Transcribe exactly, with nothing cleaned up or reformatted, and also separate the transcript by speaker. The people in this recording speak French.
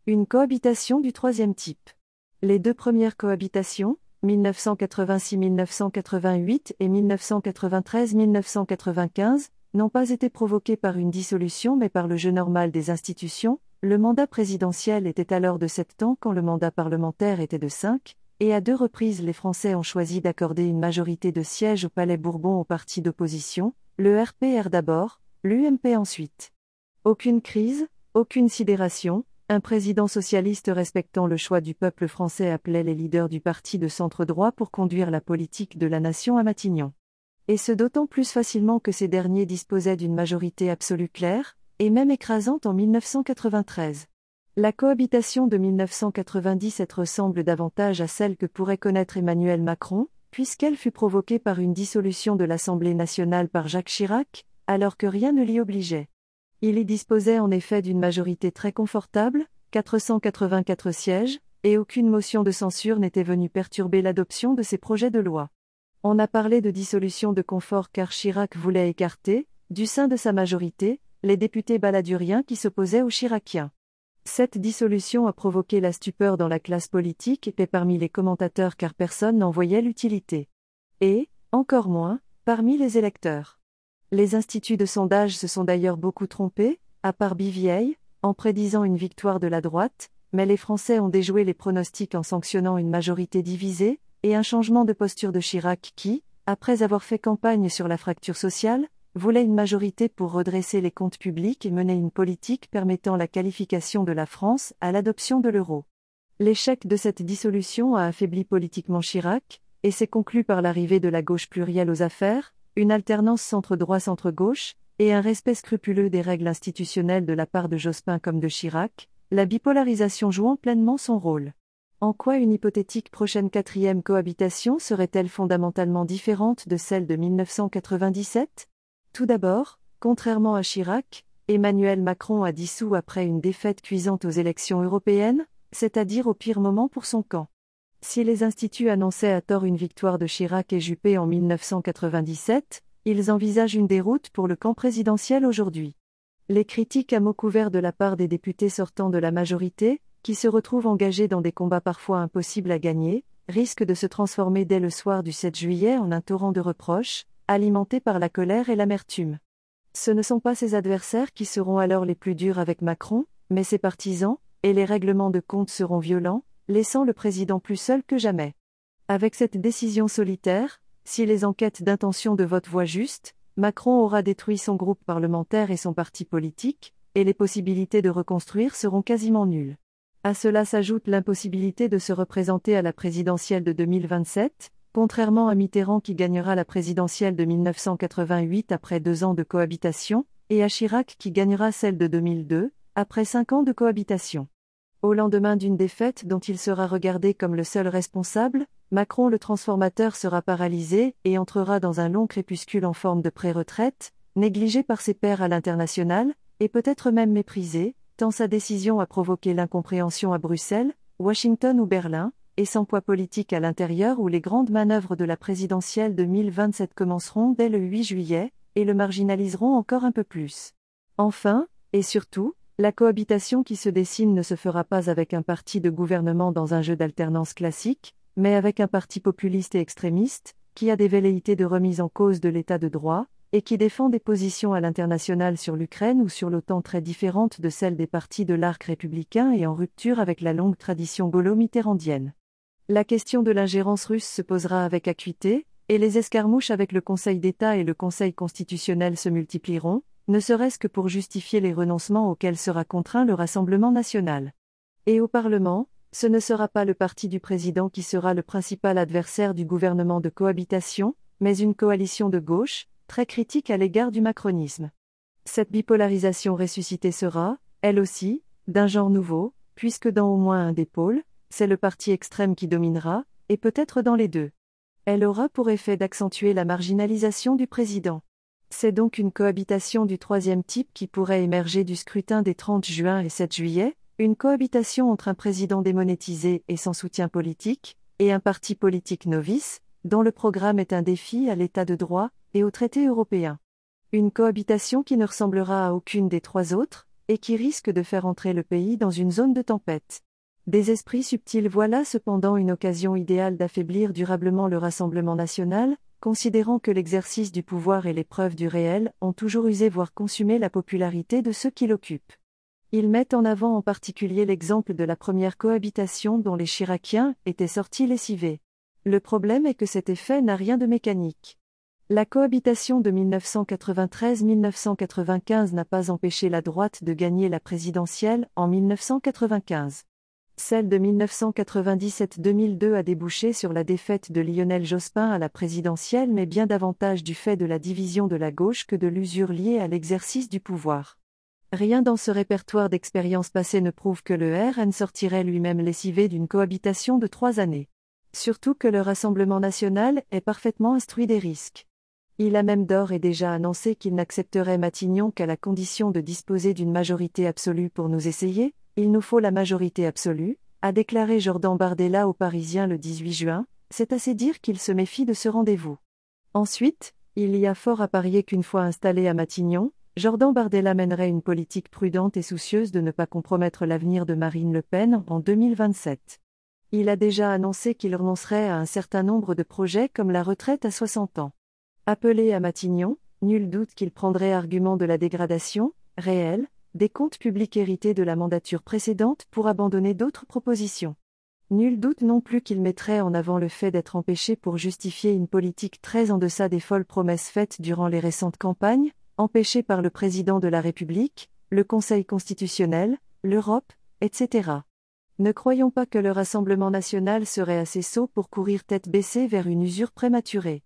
Speaker 1: Une cohabitation du troisième type. Les deux premières cohabitations, mille neuf cent quatre-vingt-six mille neuf cent quatre-vingt-huit et mille neuf cent quatre-vingt-treize mille neuf cent quatre-vingt-quinze, n'ont pas été provoquées par une dissolution mais par le jeu normal des institutions. Le mandat présidentiel était alors de sept ans quand le mandat parlementaire était de cinq, et à deux reprises les Français ont choisi d'accorder une majorité de sièges au Palais Bourbon aux partis d'opposition, le R P R d'abord, l'U M P ensuite. Aucune crise, aucune sidération. Un président socialiste respectant le choix du peuple français appelait les leaders du parti de centre-droit pour conduire la politique de la nation à Matignon. Et ce d'autant plus facilement que ces derniers disposaient d'une majorité absolue claire, et même écrasante en mille neuf cent quatre-vingt-treize. La cohabitation de mille neuf cent quatre-vingt-dix-sept ressemble davantage à celle que pourrait connaître Emmanuel Macron, puisqu'elle fut provoquée par une dissolution de l'Assemblée nationale par Jacques Chirac, alors que rien ne l'y obligeait. Il y disposait en effet d'une majorité très confortable, quatre cent quatre-vingt-quatre sièges, et aucune motion de censure n'était venue perturber l'adoption de ces projets de loi. On a parlé de dissolution de confort car Chirac voulait écarter, du sein de sa majorité, les députés baladuriens qui s'opposaient aux Chiraciens. Cette dissolution a provoqué la stupeur dans la classe politique et parmi les commentateurs car personne n'en voyait l'utilité. Et, encore moins, parmi les électeurs. Les instituts de sondage se sont d'ailleurs beaucoup trompés, à part Bivieille, en prédisant une victoire de la droite, mais les Français ont déjoué les pronostics en sanctionnant une majorité divisée, et un changement de posture de Chirac qui, après avoir fait campagne sur la fracture sociale, voulait une majorité pour redresser les comptes publics et mener une politique permettant la qualification de la France à l'adoption de l'euro. L'échec de cette dissolution a affaibli politiquement Chirac, et s'est conclu par l'arrivée de la gauche plurielle aux affaires, une alternance centre-droit-centre-gauche, et un respect scrupuleux des règles institutionnelles de la part de Jospin comme de Chirac, la bipolarisation jouant pleinement son rôle. En quoi une hypothétique prochaine quatrième cohabitation serait-elle fondamentalement différente de celle de mille neuf cent quatre-vingt-dix-sept ? Tout d'abord, contrairement à Chirac, Emmanuel Macron a dissous après une défaite cuisante aux élections européennes, c'est-à-dire au pire moment pour son camp. Si les instituts annonçaient à tort une victoire de Chirac et Juppé en mille neuf cent quatre-vingt-dix-sept, ils envisagent une déroute pour le camp présidentiel aujourd'hui. Les critiques à mots couverts de la part des députés sortant de la majorité, qui se retrouvent engagés dans des combats parfois impossibles à gagner, risquent de se transformer dès le soir du sept juillet en un torrent de reproches, alimenté par la colère et l'amertume. Ce ne sont pas ses adversaires qui seront alors les plus durs avec Macron, mais ses partisans, et les règlements de compte seront violents, laissant le président plus seul que jamais. Avec cette décision solitaire, si les enquêtes d'intention de vote voient juste, Macron aura détruit son groupe parlementaire et son parti politique, et les possibilités de reconstruire seront quasiment nulles. À cela s'ajoute l'impossibilité de se représenter à la présidentielle de deux mille vingt-sept, contrairement à Mitterrand qui gagnera la présidentielle de mille neuf cent quatre-vingt-huit après deux ans de cohabitation, et à Chirac qui gagnera celle de deux mille deux, après cinq ans de cohabitation. Au lendemain d'une défaite dont il sera regardé comme le seul responsable, Macron le transformateur sera paralysé et entrera dans un long crépuscule en forme de pré-retraite, négligé par ses pairs à l'international, et peut-être même méprisé, tant sa décision a provoqué l'incompréhension à Bruxelles, Washington ou Berlin, et sans poids politique à l'intérieur où les grandes manœuvres de la présidentielle deux mille vingt-sept commenceront dès le huit juillet, et le marginaliseront encore un peu plus. Enfin, et surtout, la cohabitation qui se dessine ne se fera pas avec un parti de gouvernement dans un jeu d'alternance classique, mais avec un parti populiste et extrémiste, qui a des velléités de remise en cause de l'état de droit, et qui défend des positions à l'international sur l'Ukraine ou sur l'OTAN très différentes de celles des partis de l'arc républicain et en rupture avec la longue tradition gaulo-mitterrandienne. La question de l'ingérence russe se posera avec acuité, et les escarmouches avec le Conseil d'État et le Conseil constitutionnel se multiplieront, ne serait-ce que pour justifier les renoncements auxquels sera contraint le Rassemblement national. Et au Parlement, ce ne sera pas le parti du président qui sera le principal adversaire du gouvernement de cohabitation, mais une coalition de gauche, très critique à l'égard du macronisme. Cette bipolarisation ressuscitée sera, elle aussi, d'un genre nouveau, puisque dans au moins un des pôles, c'est le parti extrême qui dominera, et peut-être dans les deux. Elle aura pour effet d'accentuer la marginalisation du président. C'est donc une cohabitation du troisième type qui pourrait émerger du scrutin des trente juin et sept juillet, une cohabitation entre un président démonétisé et sans soutien politique, et un parti politique novice, dont le programme est un défi à l'état de droit et aux traités européens. Une cohabitation qui ne ressemblera à aucune des trois autres, et qui risque de faire entrer le pays dans une zone de tempête. Des esprits subtils voilà cependant une occasion idéale d'affaiblir durablement le Rassemblement national, considérant que l'exercice du pouvoir et l'épreuve du réel ont toujours usé voire consumé la popularité de ceux qui l'occupent. Ils mettent en avant en particulier l'exemple de la première cohabitation dont les Chiraciens étaient sortis lessivés. Le problème est que cet effet n'a rien de mécanique. La cohabitation de mille neuf cent quatre-vingt-treize à mille neuf cent quatre-vingt-quinze n'a pas empêché la droite de gagner la présidentielle en mille neuf cent quatre-vingt-quinze. Celle de mille neuf cent quatre-vingt-dix-sept à deux mille deux a débouché sur la défaite de Lionel Jospin à la présidentielle mais bien davantage du fait de la division de la gauche que de l'usure liée à l'exercice du pouvoir. Rien dans ce répertoire d'expériences passées ne prouve que le R N sortirait lui-même lessivé d'une cohabitation de trois années. Surtout que le Rassemblement national est parfaitement instruit des risques. Il a même d'ores et déjà annoncé qu'il n'accepterait Matignon qu'à la condition de disposer d'une majorité absolue pour nous essayer. Il nous faut la majorité absolue, a déclaré Jordan Bardella aux Parisiens le dix-huit juin, c'est assez dire qu'il se méfie de ce rendez-vous. Ensuite, il y a fort à parier qu'une fois installé à Matignon, Jordan Bardella mènerait une politique prudente et soucieuse de ne pas compromettre l'avenir de Marine Le Pen en deux mille vingt-sept. Il a déjà annoncé qu'il renoncerait à un certain nombre de projets comme la retraite à soixante ans. Appelé à Matignon, nul doute qu'il prendrait argument de la dégradation, réelle, des comptes publics hérités de la mandature précédente pour abandonner d'autres propositions. Nul doute non plus qu'il mettrait en avant le fait d'être empêché pour justifier une politique très en deçà des folles promesses faites durant les récentes campagnes, empêché par le président de la République, le Conseil constitutionnel, l'Europe, et cetera. Ne croyons pas que le Rassemblement national serait assez sot pour courir tête baissée vers une usure prématurée.